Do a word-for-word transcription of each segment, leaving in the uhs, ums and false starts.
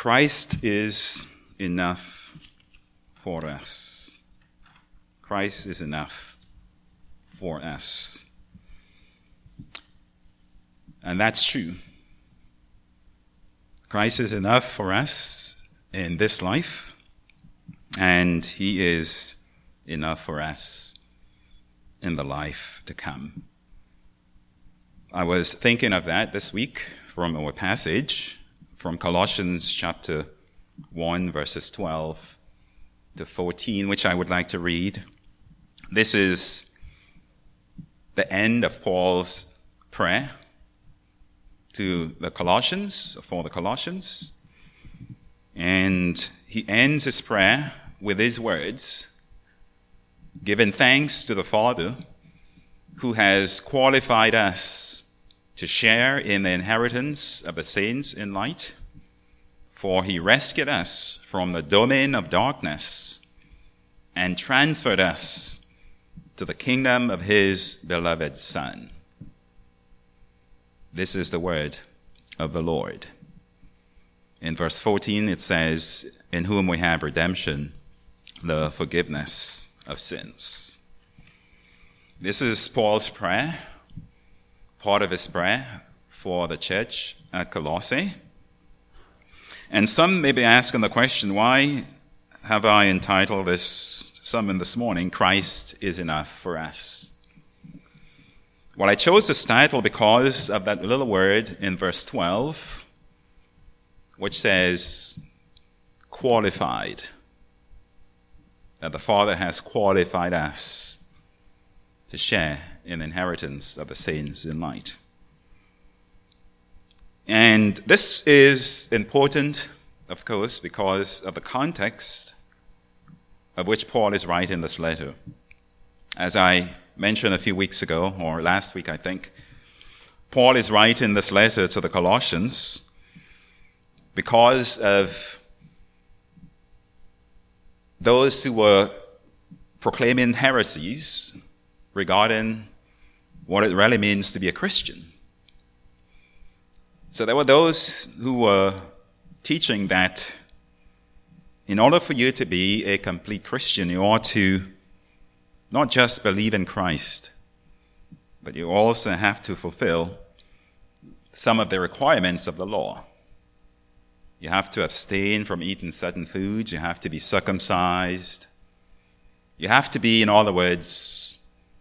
Christ is enough for us. Christ is enough for us. And that's true. Christ is enough for us in this life, and he is enough for us in the life to come. I was thinking of that this week from our passage from Colossians chapter one, verses twelve to fourteen, which I would like to read. This is the end of Paul's prayer to the Colossians, for the Colossians. And he ends his prayer with these words: giving thanks to the Father who has qualified us to share in the inheritance of the saints in light, for he rescued us from the domain of darkness and transferred us to the kingdom of his beloved Son. This is the word of the Lord. In verse fourteen, it says, in whom we have redemption, the forgiveness of sins. This is Paul's prayer, part of his prayer for the church at Colossae. And some may be asking the question, why have I entitled this sermon this morning, Christ is Enough for Us? Well, I chose this title because of that little word in verse twelve, which says, qualified. That the Father has qualified us to share in the inheritance of the saints in light. And this is important, of course, because of the context of which Paul is writing this letter. As I mentioned a few weeks ago, or last week, I think, Paul is writing this letter to the Colossians because of those who were proclaiming heresies regarding what it really means to be a Christian. So there were those who were teaching that in order for you to be a complete Christian, you ought to not just believe in Christ, but you also have to fulfill some of the requirements of the law. You have to abstain from eating certain foods. You have to be circumcised. You have to be, in other words,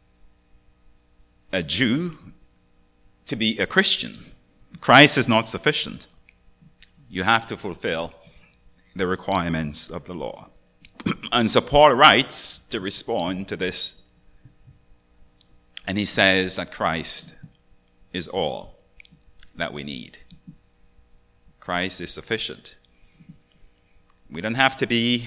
a Jew to be a Christian. Christ is not sufficient. You have to fulfill the requirements of the law. And so Paul writes to respond to this. And he says that Christ is all that we need. Christ is sufficient. We don't have to be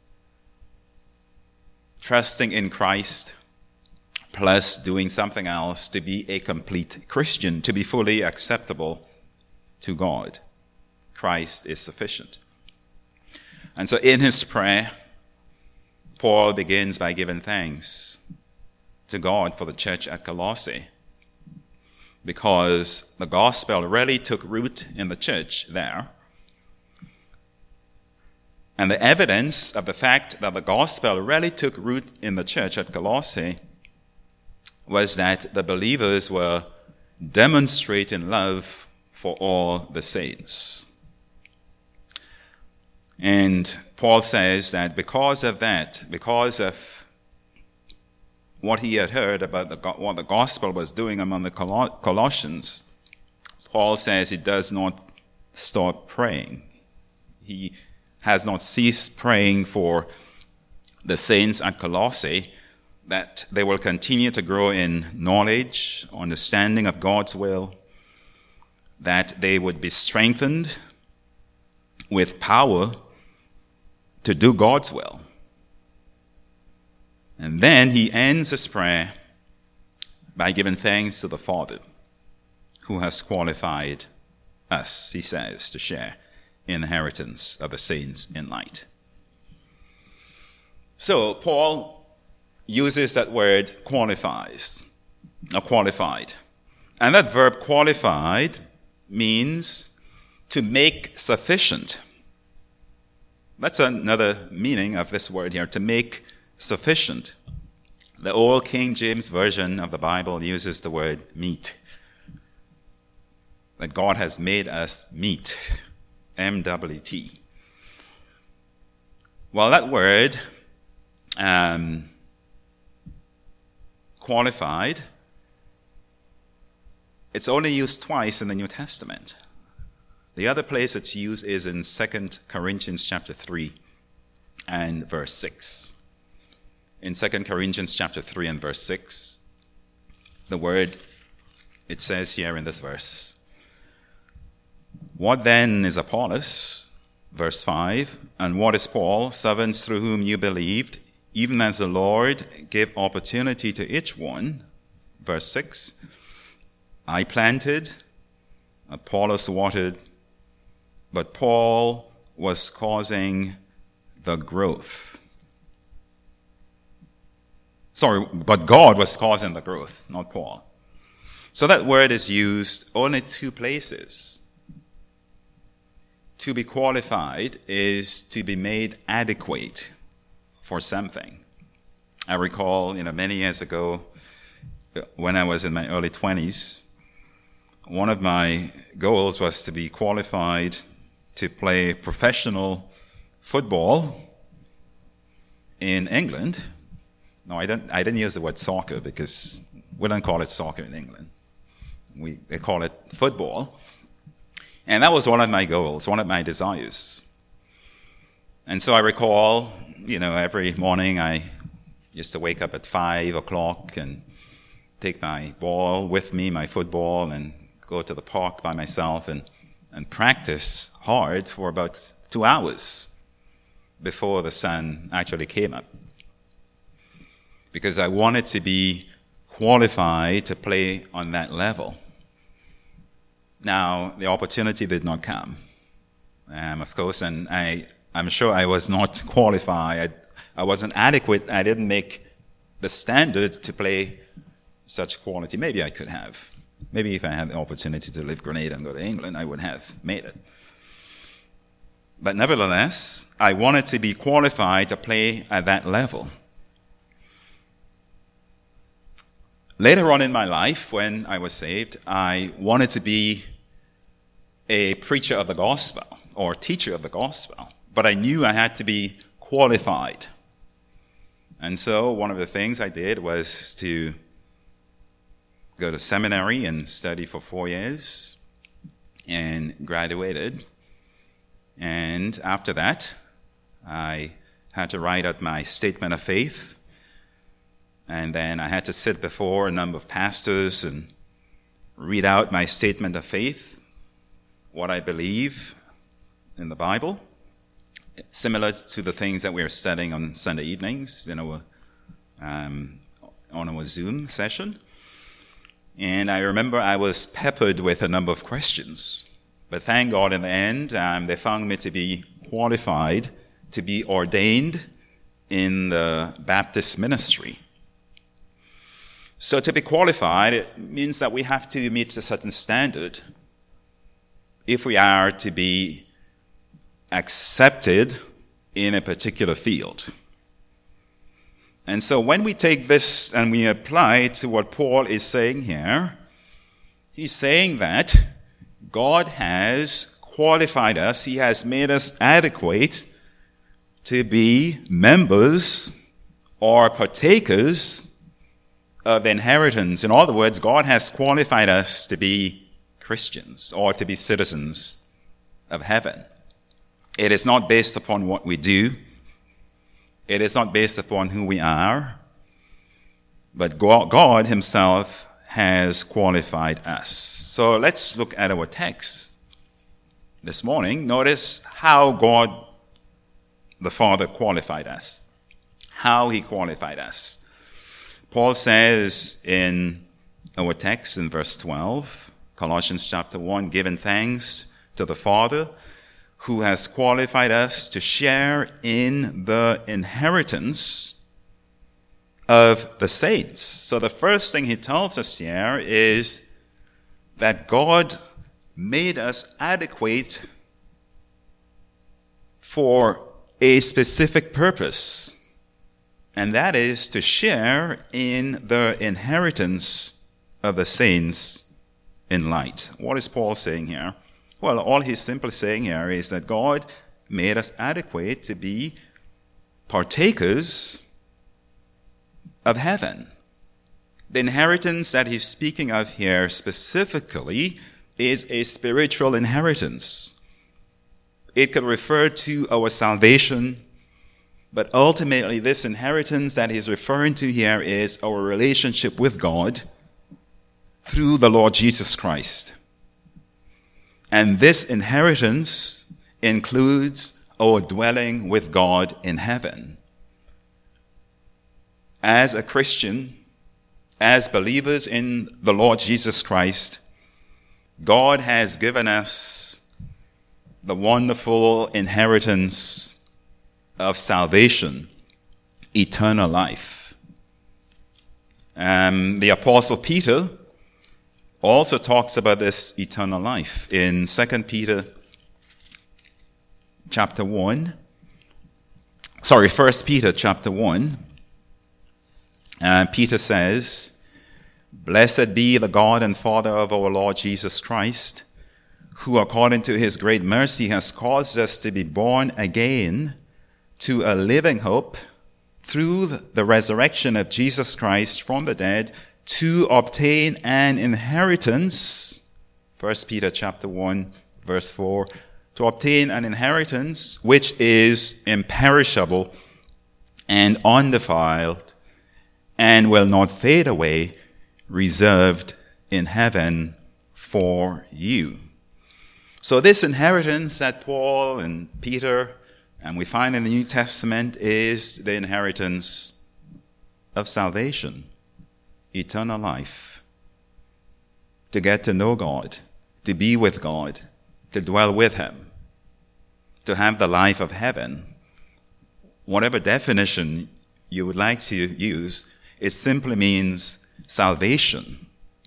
trusting in Christ plus doing something else to be a complete Christian, to be fully acceptable to God. Christ is sufficient. And so in his prayer, Paul begins by giving thanks to God for the church at Colossae, because the gospel really took root in the church there. And the evidence of the fact that the gospel really took root in the church at Colossae was that the believers were demonstrating love for all the saints. And Paul says that because of that, because of what he had heard about the, what the gospel was doing among the Colossians, Paul says he does not stop praying. He has not ceased praying for the saints at Colossae, that they will continue to grow in knowledge, understanding of God's will, that they would be strengthened with power to do God's will. And then he ends his prayer by giving thanks to the Father who has qualified us, he says, to share in the inheritance of the saints in light. So Paul uses that word qualifies, or qualified. And that verb qualified means to make sufficient, That's another meaning of this word here, to make sufficient. The old King James Version of the Bible uses the word meet. That God has made us meet, M W T. Well, that word, um, qualified, it's only used twice in the New Testament. The other place it's used is in Second Corinthians chapter three and verse six. In Second Corinthians chapter three and verse six, the word, it says here in this verse, "What then is Apollos?" Verse five, "And what is Paul? Servants through whom you believed, even as the Lord gave opportunity to each one." Verse six, "I planted, Apollos watered, but Paul was causing the growth." Sorry, but God was causing the growth, not Paul. So that word is used only two places. To be qualified is to be made adequate for something. I recall, you know, many years ago, when I was in my early twenties, one of my goals was to be qualified to play professional football in England. No, I didn't, I didn't use the word soccer because we don't call it soccer in England. We they call it football. And that was one of my goals, one of my desires. And so I recall, you know, every morning I used to wake up at five o'clock and take my ball with me, my football, and go to the park by myself and, and practice hard for about two hours before the sun actually came up. Because I wanted to be qualified to play on that level. Now, the opportunity did not come, um, of course, and I, I'm sure I was not qualified. I, I wasn't adequate. I didn't make the standard to play such quality. Maybe I could have. Maybe if I had the opportunity to leave Grenada and go to England, I would have made it. But nevertheless, I wanted to be qualified to play at that level. Later on in my life, when I was saved, I wanted to be a preacher of the gospel or teacher of the gospel, but I knew I had to be qualified. And so one of the things I did was to go to seminary and study for four years and graduated. And after that, I had to write out my statement of faith. And then I had to sit before a number of pastors and read out my statement of faith, what I believe in the Bible, similar to the things that we're studying on Sunday evenings in our, um, on our Zoom session. And I remember I was peppered with a number of questions. But thank God in the end, um, they found me to be qualified to be ordained in the Baptist ministry. So to be qualified, it means that we have to meet a certain standard if we are to be accepted in a particular field. And so when we take this and we apply to what Paul is saying here, he's saying that God has qualified us, he has made us adequate to be members or partakers of the inheritance. In other words, God has qualified us to be Christians or to be citizens of heaven. It is not based upon what we do. It is not based upon who we are. But God himself has qualified us. So let's look at our text this morning. Notice how God the Father qualified us. How he qualified us. Paul says in our text in verse twelve, Colossians chapter one, giving thanks to the Father who has qualified us to share in the inheritance of the saints. So the first thing he tells us here is that God made us adequate for a specific purpose, and that is to share in the inheritance of the saints in light. What is Paul saying here? Well, all he's simply saying here is that God made us adequate to be partakers of heaven. The inheritance that he's speaking of here specifically is a spiritual inheritance. It could refer to our salvation, but ultimately this inheritance that he's referring to here is our relationship with God through the Lord Jesus Christ. And this inheritance includes our dwelling with God in heaven. As a Christian, as believers in the Lord Jesus Christ, God has given us the wonderful inheritance of salvation, eternal life. Um, the Apostle Peter also talks about this eternal life in Second Peter chapter one. Sorry, First Peter chapter one. Uh, Peter says, "Blessed be the God and Father of our Lord Jesus Christ, who according to his great mercy has caused us to be born again to a living hope through the resurrection of Jesus Christ from the dead, to obtain an inheritance," First Peter chapter one, verse four, "to obtain an inheritance which is imperishable and undefiled and will not fade away, reserved in heaven for you." So this inheritance that Paul and Peter and we find in the New Testament is the inheritance of salvation, eternal life, to get to know God, to be with God, to dwell with him, to have the life of heaven. Whatever definition you would like to use, it simply means salvation.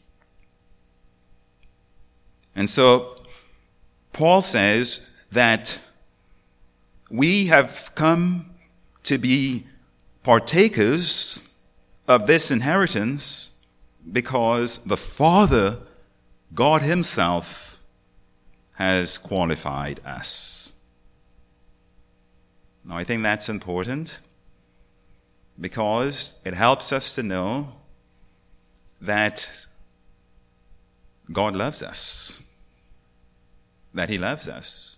And so Paul says that we have come to be partakers of this inheritance because the Father, God himself, has qualified us. Now, I think that's important because it helps us to know that God loves us, that he loves us,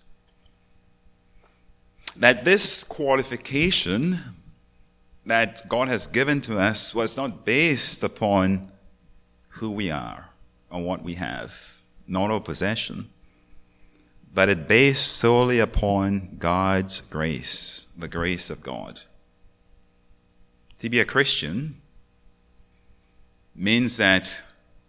that this qualification that God has given to us was not based upon who we are or what we have, not our possession, but it based solely upon God's grace, the grace of God. To be a Christian means that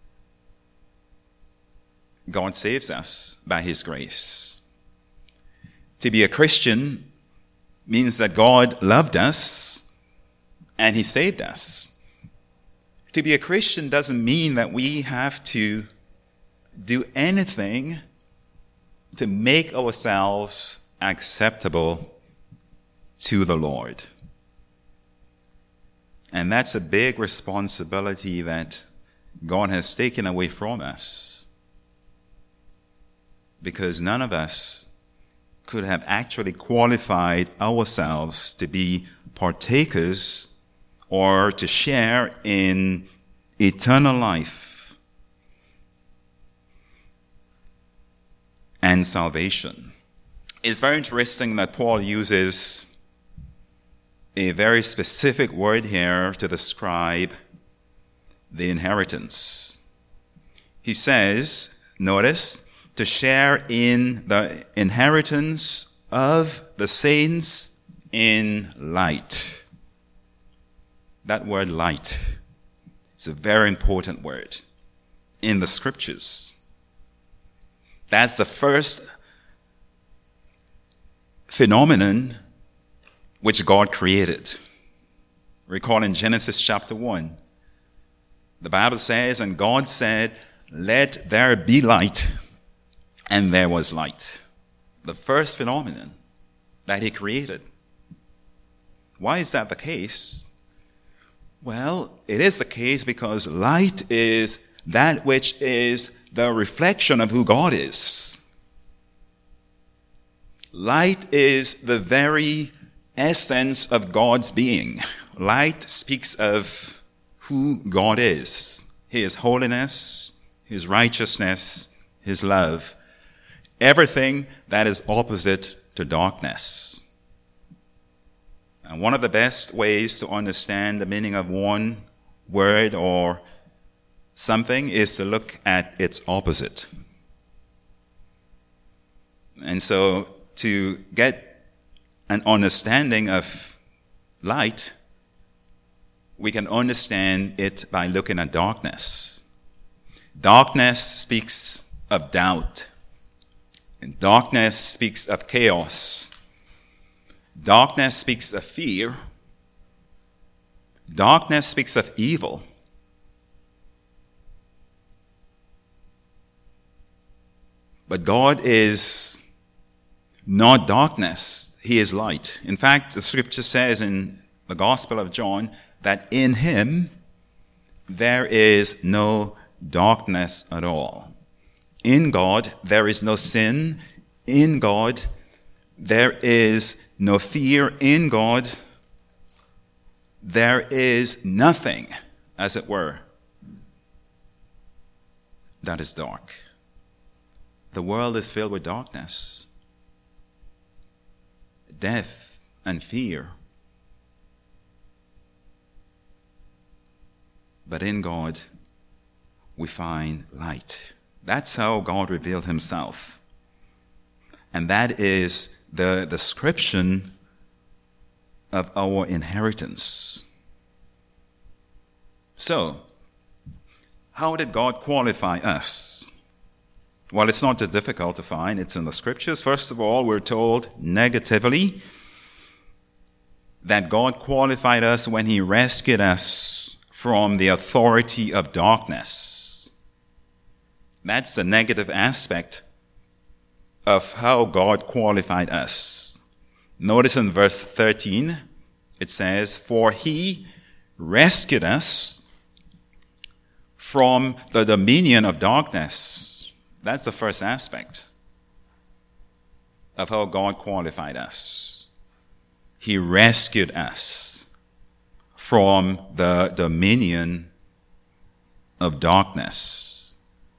God saves us by his grace. To be a Christian means that God loved us and he saved us. To be a Christian doesn't mean that we have to do anything to make ourselves acceptable to the Lord. And that's a big responsibility that God has taken away from us, because none of us could have actually qualified ourselves to be partakers or to share in eternal life and salvation. It's very interesting that Paul uses a very specific word here to describe the inheritance. He says, notice, to share in the inheritance of the saints in light. That word light is a very important word in the scriptures. That's the first phenomenon which God created. Recall in Genesis chapter one, the Bible says, "And God said, let there be light, and there was light." The first phenomenon that he created Why is that the case? Well, it is the case because light is that which is the reflection of who God is. Light is the very essence of God's being. Light speaks of who God is, His holiness, His righteousness, His love, everything that is opposite to darkness. And one of the best ways to understand the meaning of one word or something is to look at its opposite. And so to get an understanding of light, we can understand it by looking at darkness. Darkness speaks of doubt. And darkness speaks of chaos. Darkness speaks of fear. Darkness speaks of evil. But God is not darkness. He is light. In fact, the scripture says in the Gospel of John that in Him there is no darkness at all. In God there is no sin. In God there is no fear. In God there is nothing, as it were, that is dark. The world is filled with darkness, death and fear. But in God, we find light. That's how God revealed Himself. And that is the description of our inheritance. So, how did God qualify us? Well, it's not too difficult to find. It's in the scriptures. First of all, we're told negatively that God qualified us when He rescued us from the authority of darkness. That's the negative aspect of how God qualified us. Notice in verse thirteen, it says, "For He rescued us from the dominion of darkness." That's the first aspect of how God qualified us. He rescued us from the dominion of darkness.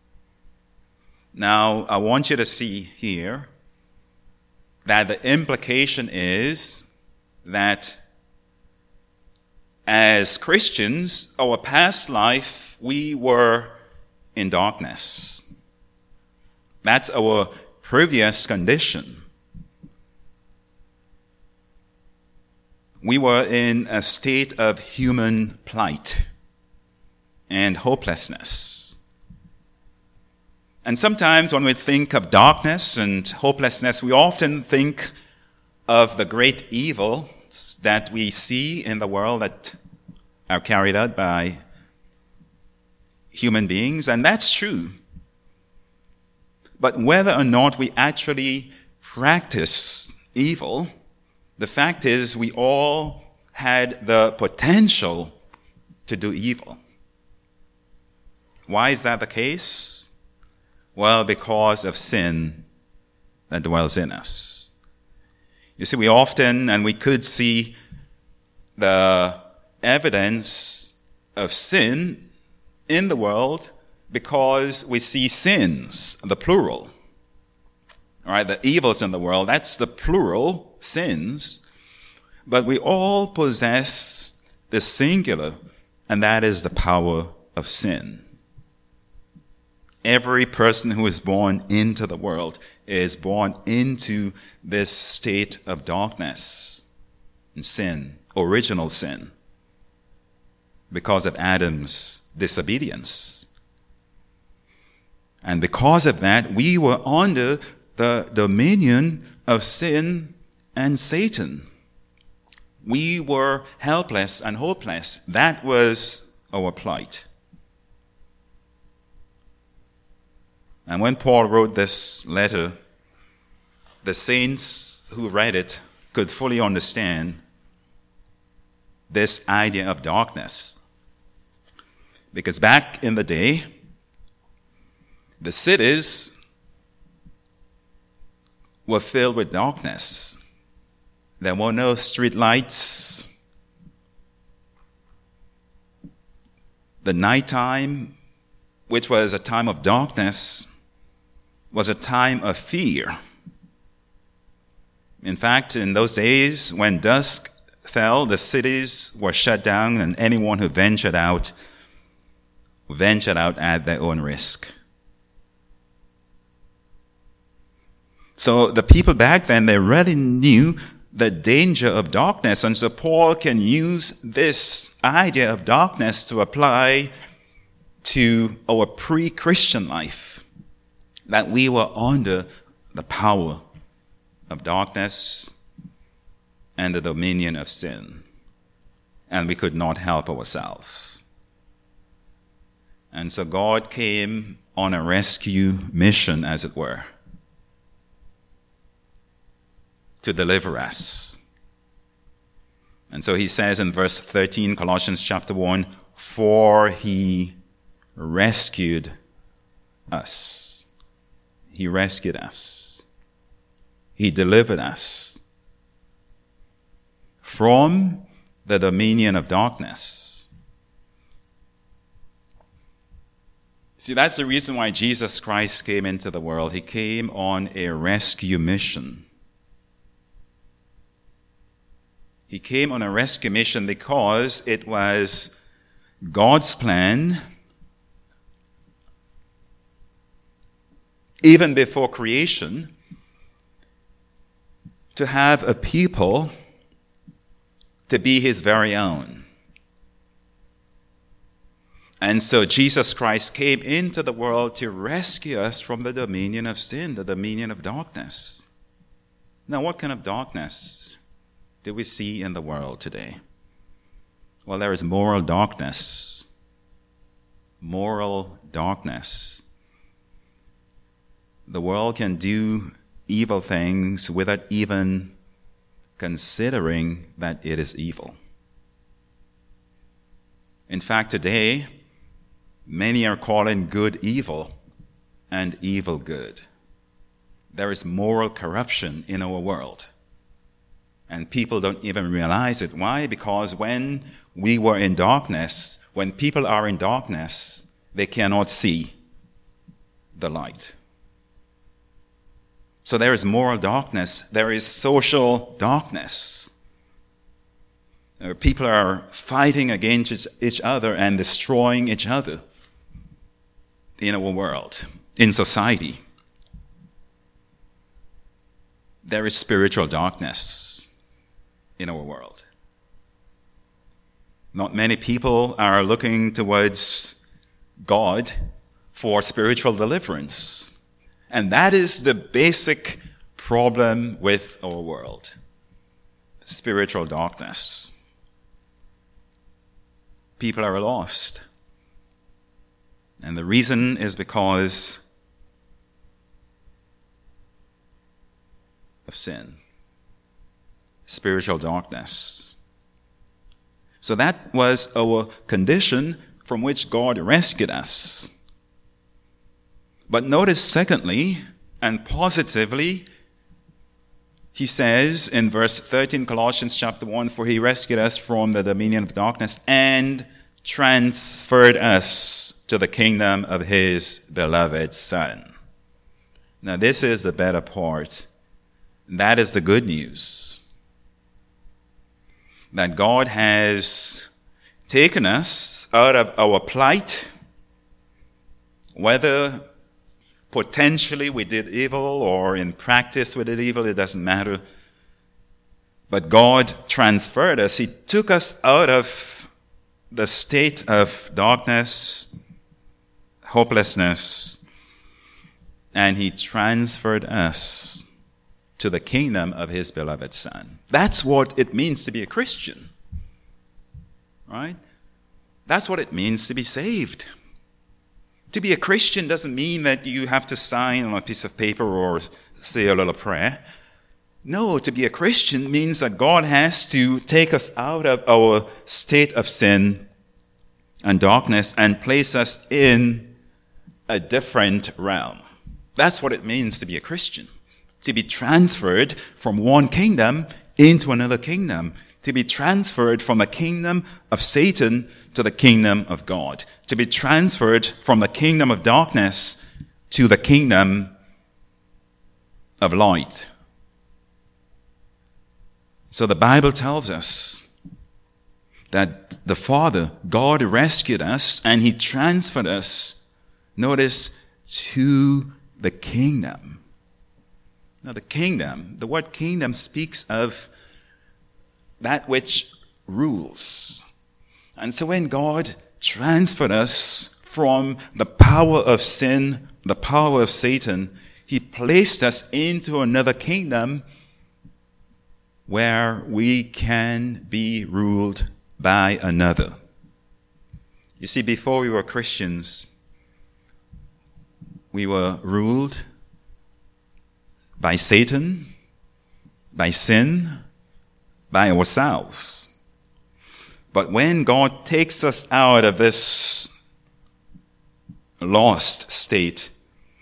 Now, I want you to see here that the implication is that as Christians, our past life, we were in darkness. That's our previous condition. We were in a state of human plight and hopelessness. And sometimes when we think of darkness and hopelessness, we often think of the great evil that we see in the world that are carried out by human beings, and that's true. But whether or not we actually practice evil, the fact is we all had the potential to do evil. Why is that the case? Well, because of sin that dwells in us. You see, we often, and we could see the evidence of sin in the world because we see sins, the plural. All right, the evils in the world, that's the plural, sins. But we all possess the singular, and that is the power of sin. Every person who is born into the world is born into this state of darkness and sin, original sin, because of Adam's disobedience. And because of that, we were under the dominion of sin and Satan. We were helpless and hopeless. That was our plight. And when Paul wrote this letter, the saints who read it could fully understand this idea of darkness. Because back in the day, the cities were filled with darkness. There were no street lights. The nighttime, which was a time of darkness, was a time of fear. In fact, in those days, when dusk fell, the cities were shut down, and anyone who ventured out ventured out at their own risk. So the people back then, they really knew the danger of darkness, and so Paul can use this idea of darkness to apply to our pre-Christian life, that we were under the power of darkness and the dominion of sin, and we could not help ourselves. And so God came on a rescue mission, as it were, to deliver us. And so he says in verse thirteen, Colossians chapter one, for he rescued us. He rescued us. He delivered us from the dominion of darkness. See, that's the reason why Jesus Christ came into the world. He came on a rescue mission. He came on a rescue mission because it was God's plan, even before creation, to have a people to be his very own. And so Jesus Christ came into the world to rescue us from the dominion of sin, the dominion of darkness. Now, what kind of darkness do we see in the world today? Well, there is moral darkness. Moral darkness. The world can do evil things without even considering that it is evil. In fact, today, many are calling good evil and evil good. There is moral corruption in our world. And people don't even realize it. Why? Because when we were in darkness, when people are in darkness, they cannot see the light. So there is moral darkness. There is social darkness. People are fighting against each other and destroying each other in our world, in society. There is spiritual darkness in our world. Not many people are looking towards God for spiritual deliverance. And that is the basic problem with our world. Spiritual darkness. People are lost. And the reason is because of sin. Spiritual darkness. So that was our condition from which God rescued us. But notice, secondly, and positively, he says in verse thirteen, Colossians chapter one, for he rescued us from the dominion of darkness and transferred us to the kingdom of his beloved Son. Now this is the better part. That is the good news. That God has taken us out of our plight, whether potentially we did evil or in practice we did evil, it doesn't matter. But God transferred us. He took us out of the state of darkness, hopelessness, and he transferred us to the kingdom of his beloved Son. That's what it means to be a Christian. Right? That's what it means to be saved. To be a Christian doesn't mean that you have to sign on a piece of paper or say a little prayer. No, to be a Christian means that God has to take us out of our state of sin and darkness and place us in a different realm. That's what it means to be a Christian. To be transferred from one kingdom into another kingdom. To be transferred from the kingdom of Satan to the kingdom of God. To be transferred from the kingdom of darkness to the kingdom of light. So the Bible tells us that the Father, God rescued us and he transferred us, notice, to the kingdom. Now the kingdom, the word kingdom speaks of that which rules. And so when God transferred us from the power of sin, the power of Satan, he placed us into another kingdom where we can be ruled by another. You see, before we were Christians, we were ruled by Satan, by sin, by ourselves. But when God takes us out of this lost state,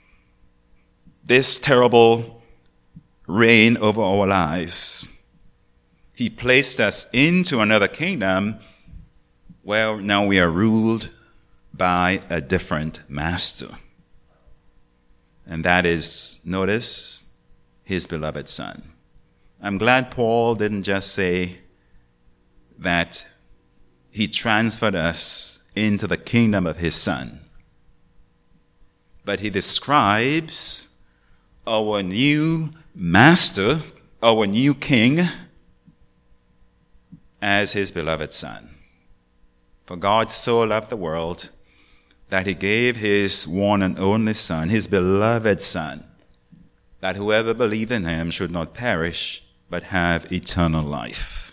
this terrible reign over our lives, he placed us into another kingdom where now we are ruled by a different master. And that is, notice, his beloved Son. I'm glad Paul didn't just say that he transferred us into the kingdom of his Son, but he describes our new master, our new king, as his beloved Son. For God so loved the world that he gave his one and only Son, his beloved Son, that whoever believed in him should not perish, but have eternal life.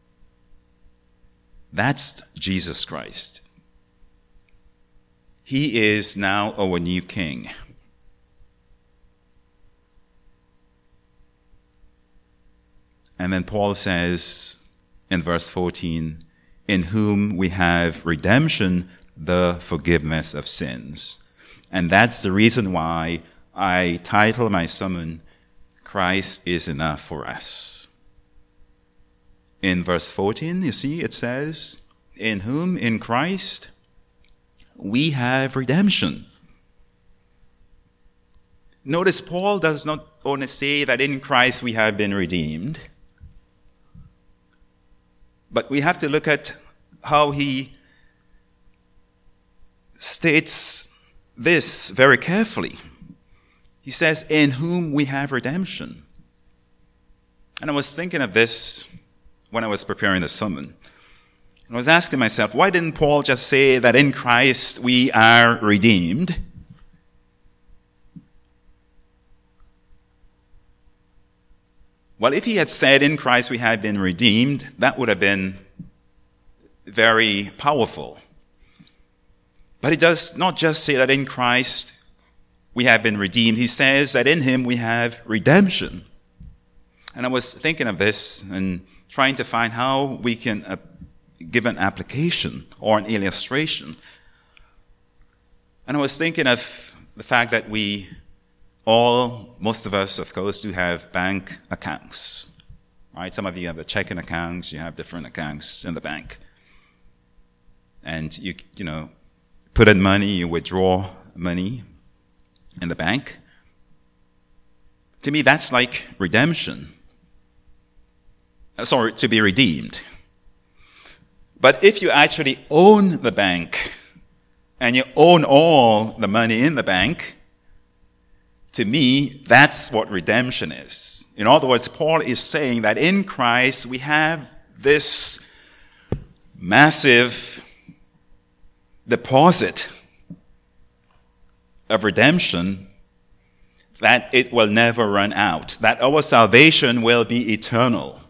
That's Jesus Christ. He is now our new King. And then Paul says in verse fourteen, in whom we have redemption, the forgiveness of sins. And that's the reason why I title my sermon, Christ is Enough for Us. In verse fourteen, you see, it says, in whom, in Christ, we have redemption. Notice Paul does not only say that in Christ we have been redeemed, but we have to look at how he states this very carefully. He says, in whom we have redemption. And I was thinking of this when I was preparing the sermon. And I was asking myself, why didn't Paul just say that in Christ we are redeemed? Well, if he had said in Christ we have been redeemed, that would have been very powerful. But he does not just say that in Christ we have been redeemed. He says that in him we have redemption. And I was thinking of this and trying to find how we can uh, give an application or an illustration. And I was thinking of the fact that we all, most of us, of course, do have bank accounts. Right? Some of you have a checking accounts, you have different accounts in the bank. And you, you know, put in money, you withdraw money in the bank. To me, that's like redemption. Sorry, to be redeemed. But if you actually own the bank and you own all the money in the bank, to me, that's what redemption is. In other words, Paul is saying that in Christ we have this massive deposit of redemption that it will never run out, that our salvation will be eternal.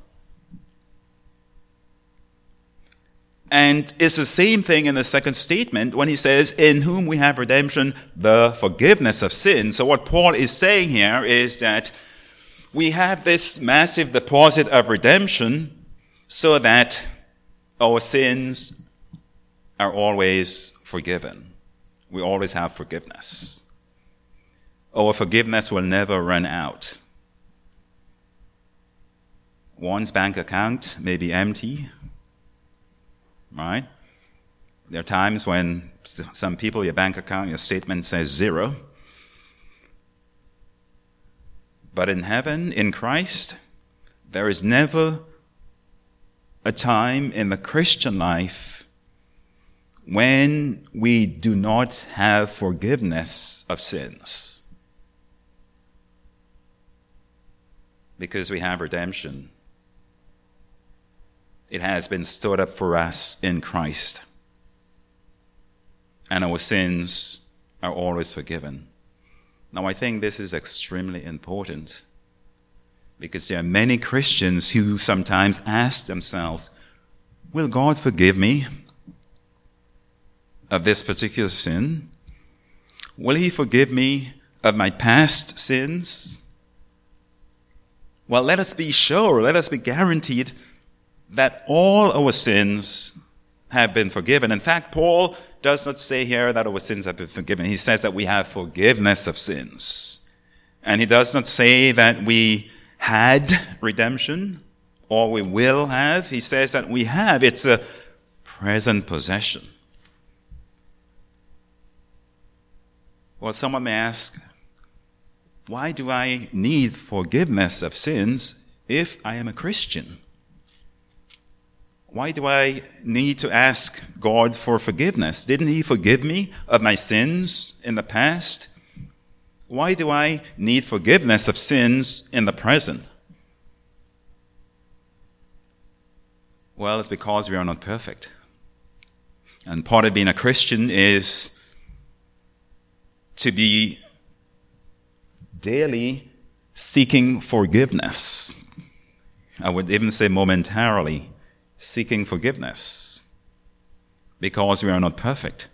And it's the same thing in the second statement when he says, in whom we have redemption, the forgiveness of sin. So what Paul is saying here is that we have this massive deposit of redemption so that our sins are always forgiven. We always have forgiveness. Our forgiveness will never run out. One's bank account may be empty, right? There are times when some people, your bank account, your statement says zero. But in heaven, in Christ, there is never a time in the Christian life when we do not have forgiveness of sins. Because we have redemption. It has been stored up for us in Christ. And our sins are always forgiven. Now, I think this is extremely important because there are many Christians who sometimes ask themselves, will God forgive me of this particular sin? Will he forgive me of my past sins? Well, let us be sure, let us be guaranteed that all our sins have been forgiven. In fact, Paul does not say here that our sins have been forgiven. He says that we have forgiveness of sins. And he does not say that we had redemption or we will have. He says that we have. It's a present possession. Well, someone may ask, why do I need forgiveness of sins if I am a Christian? Why do I need to ask God for forgiveness? Didn't he forgive me of my sins in the past? Why do I need forgiveness of sins in the present? Well, it's because we are not perfect. And part of being a Christian is to be daily seeking forgiveness. I would even say momentarily seeking forgiveness because we are not perfect.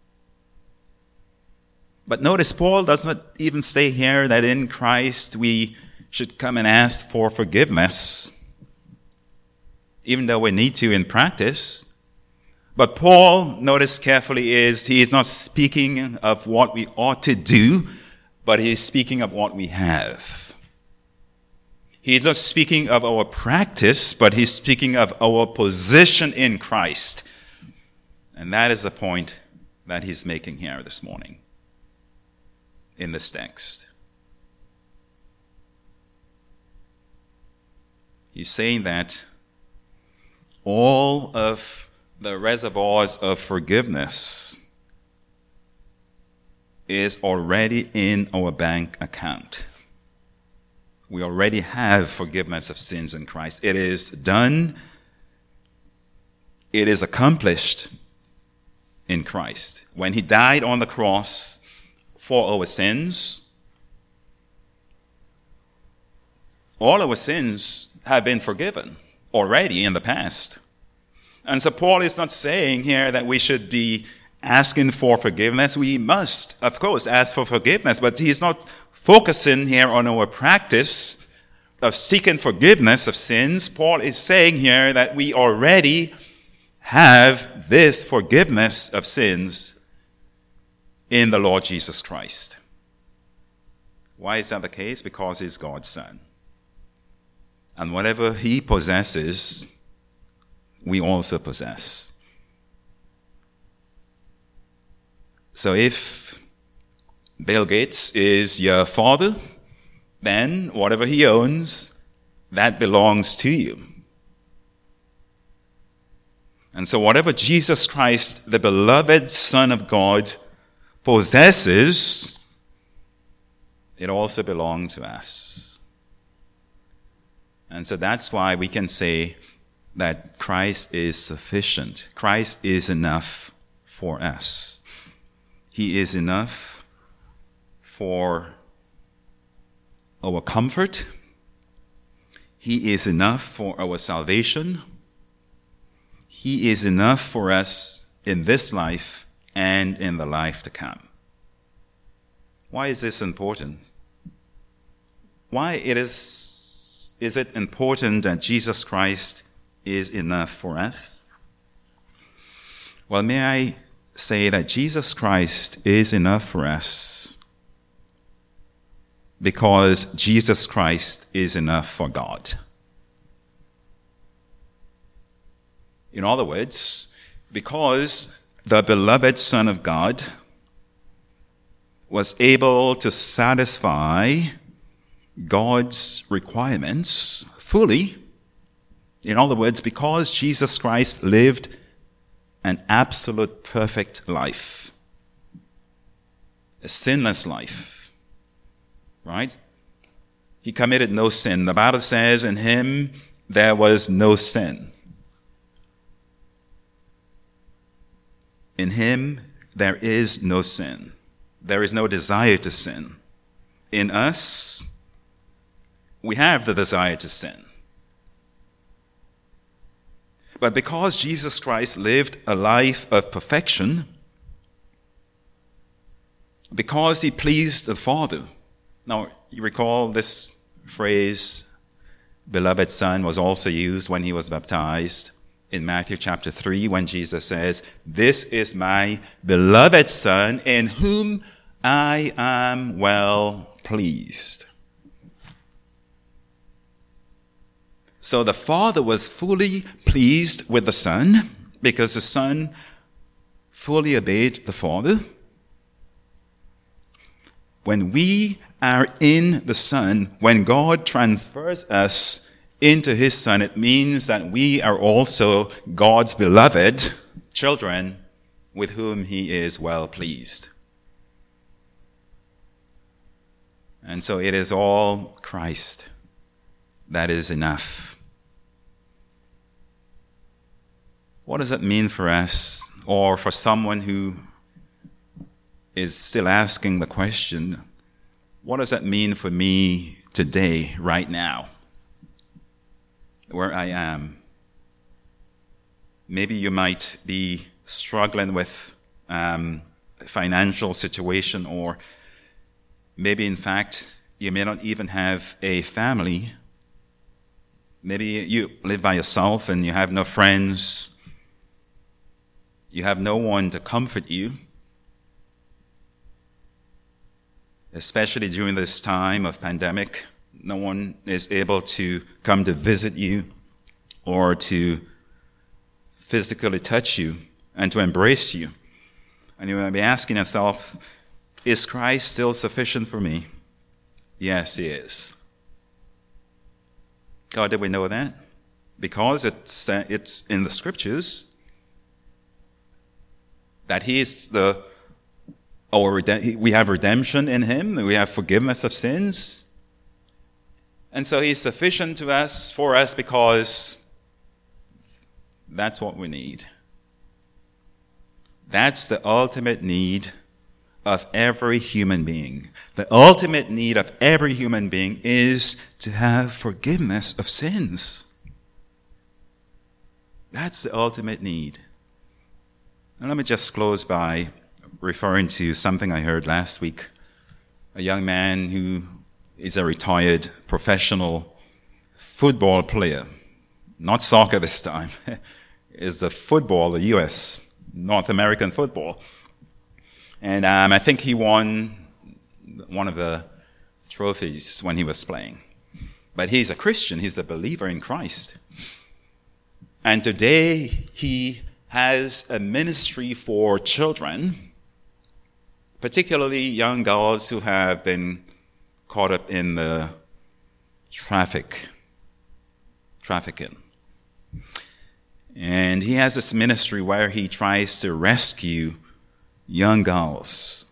But notice Paul does not even say here that in Christ we should come and ask for forgiveness, even though we need to in practice. But Paul, notice carefully, is he is not speaking of what we ought to do, but he is speaking of what we have. He is not speaking of our practice, but he's speaking of our position in Christ. And that is the point that he's making here this morning in this text. He's saying that all of the reservoirs of forgiveness is already in our bank account. We already have forgiveness of sins in Christ. It is done. It is accomplished in Christ. When he died on the cross for our sins, all our sins have been forgiven already in the past. And so Paul is not saying here that we should be asking for forgiveness. We must, of course, ask for forgiveness, but he's not focusing here on our practice of seeking forgiveness of sins. Paul is saying here that we already have this forgiveness of sins in the Lord Jesus Christ. Why is that the case? Because he's God's Son. And whatever he possesses, we also possess. So if Bill Gates is your father, then whatever he owns, that belongs to you. And so whatever Jesus Christ, the beloved Son of God, possesses, it also belongs to us. And so that's why we can say that Christ is sufficient. Christ is enough for us. He is enough for our comfort. He is enough for our salvation. He is enough for us in this life and in the life to come. Why is this important? why it is, is it important that Jesus Christ is enough for us? Well, may I say that Jesus Christ is enough for us because Jesus Christ is enough for God. In other words, because the beloved Son of God was able to satisfy God's requirements fully. In other words, because Jesus Christ lived an absolute perfect life, a sinless life, right? He committed no sin. The Bible says in him there was no sin. In him there is no sin. There is no desire to sin. In us, we have the desire to sin. But because Jesus Christ lived a life of perfection, because he pleased the Father. Now, you recall this phrase, beloved Son, was also used when he was baptized in Matthew chapter three, when Jesus says, "This is my beloved Son, in whom I am well pleased." So the Father was fully pleased with the Son because the Son fully obeyed the Father. When we are in the Son, when God transfers us into his Son, it means that we are also God's beloved children with whom he is well pleased. And so it is all Christ that is enough. What does it mean for us, or for someone who is still asking the question, what does that mean for me today, right now, where I am? Maybe you might be struggling with um, a financial situation, or maybe, in fact, you may not even have a family. Maybe you live by yourself and you have no friends. You have no one to comfort you, especially during this time of pandemic. No one is able to come to visit you or to physically touch you and to embrace you. And you might be asking yourself, is Christ still sufficient for me? Yes, he is. How did we know that? Because it's, uh, it's in the scriptures that he is the, our, we have redemption in him, we have forgiveness of sins. And so he's sufficient to us, for us, because that's what we need. That's the ultimate need of every human being. The ultimate need of every human being is to have forgiveness of sins. That's the ultimate need. Now let me just close by referring to something I heard last week. A young man who is a retired professional football player, not soccer this time, is the football, the U S, North American football. And um, I think he won one of the trophies when he was playing. But he's a Christian, he's a believer in Christ. And today he has a ministry for children, particularly young girls who have been caught up in the traffic, trafficking. And he has this ministry where he tries to rescue young girls.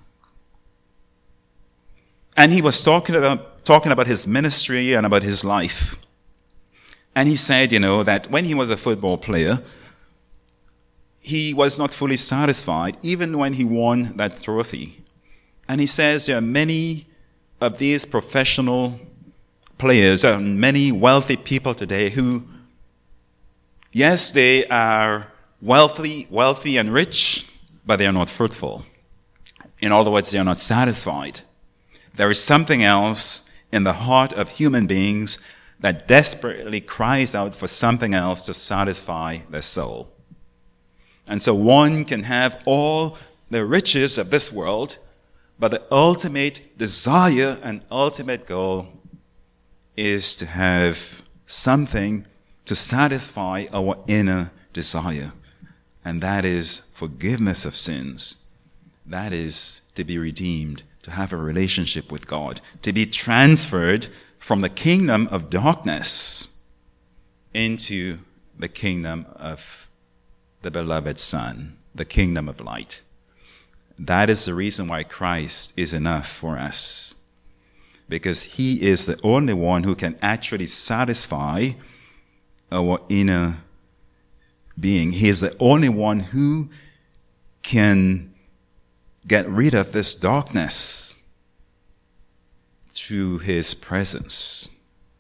And he was talking about talking about his ministry and about his life. And he said, you know, that when he was a football player, he was not fully satisfied, even when he won that trophy. And he says there are many of these professional players, there are many wealthy people today who, yes, they are wealthy, wealthy and rich, but they are not fruitful. In other words, they are not satisfied. There is something else in the heart of human beings that desperately cries out for something else to satisfy their soul. And so one can have all the riches of this world, but the ultimate desire and ultimate goal is to have something to satisfy our inner desire. And that is forgiveness of sins. That is to be redeemed, to have a relationship with God, to be transferred from the kingdom of darkness into the kingdom of the beloved Son, the kingdom of light. That is the reason why Christ is enough for us, because he is the only one who can actually satisfy our inner being. He is the only one who can get rid of this darkness through his presence.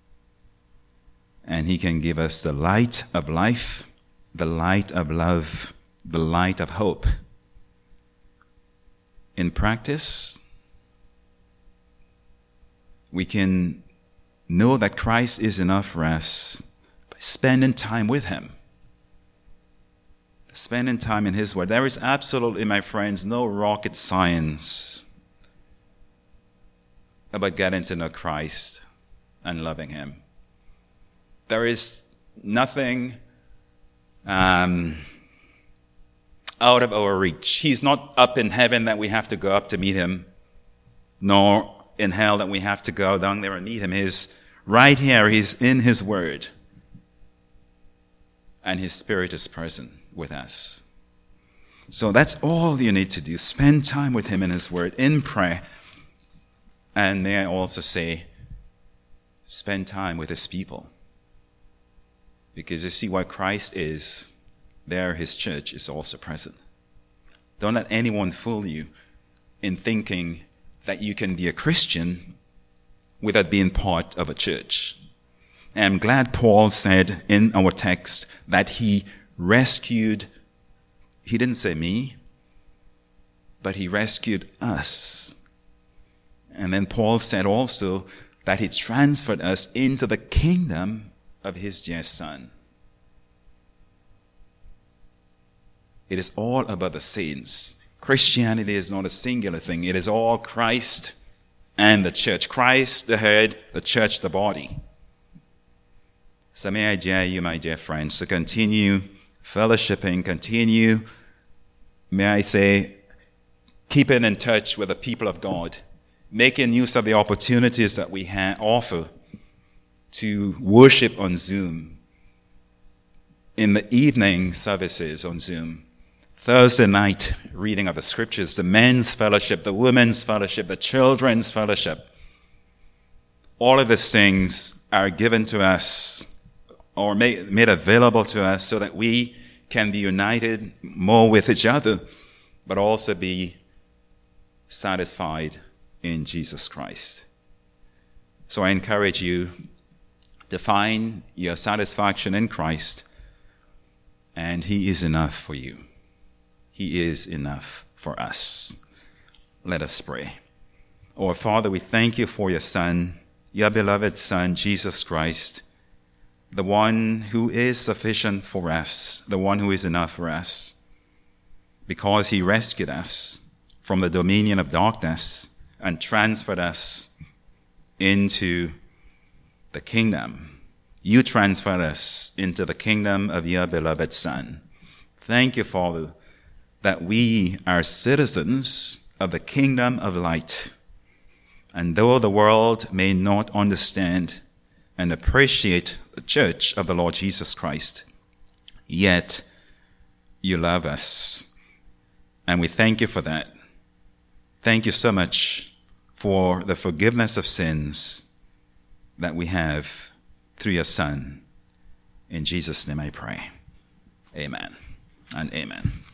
And he can give us the light of life, the light of love, the light of hope. In practice, we can know that Christ is enough for us by spending time with him. Spending time in his word. There is absolutely, my friends, no rocket science about getting to know Christ and loving him. There is nothing um, out of our reach. He's not up in heaven that we have to go up to meet him, nor in hell that we have to go down there and meet him. He's right here. He's in his word. And his Spirit is present with us. So that's all you need to do. Spend time with him in his word, in prayer. And may I also say, spend time with his people. Because you see, what Christ is, there his church is also present. Don't let anyone fool you in thinking that you can be a Christian without being part of a church. And I'm glad Paul said in our text that he rescued, he didn't say me, but he rescued us. And then Paul said also that he transferred us into the kingdom of his dear Son. It is all about the saints. Christianity is not a singular thing. It is all Christ and the church. Christ, the head, the church, the body. So may I dare you, my dear friends, to continue fellowshipping, continue, may I say, keeping in touch with the people of God, making use of the opportunities that we ha- offer to worship on Zoom, in the evening services on Zoom, Thursday night reading of the scriptures, the men's fellowship, the women's fellowship, the children's fellowship. All of these things are given to us or made, made available to us so that we can be united more with each other, but also be satisfied in Jesus Christ. So I encourage you to find your satisfaction in Christ, and he is enough for you. He is enough for us. Let us pray. Our Father, we thank you for your Son, your beloved Son, Jesus Christ, the one who is sufficient for us, the one who is enough for us, because he rescued us from the dominion of darkness and transferred us into the kingdom. You transferred us into the kingdom of your beloved Son. Thank you, Father, that we are citizens of the kingdom of light. And though the world may not understand and appreciate the church of the Lord Jesus Christ, yet you love us. And we thank you for that. Thank you so much for the forgiveness of sins that we have through your Son. In Jesus' name I pray. Amen and amen.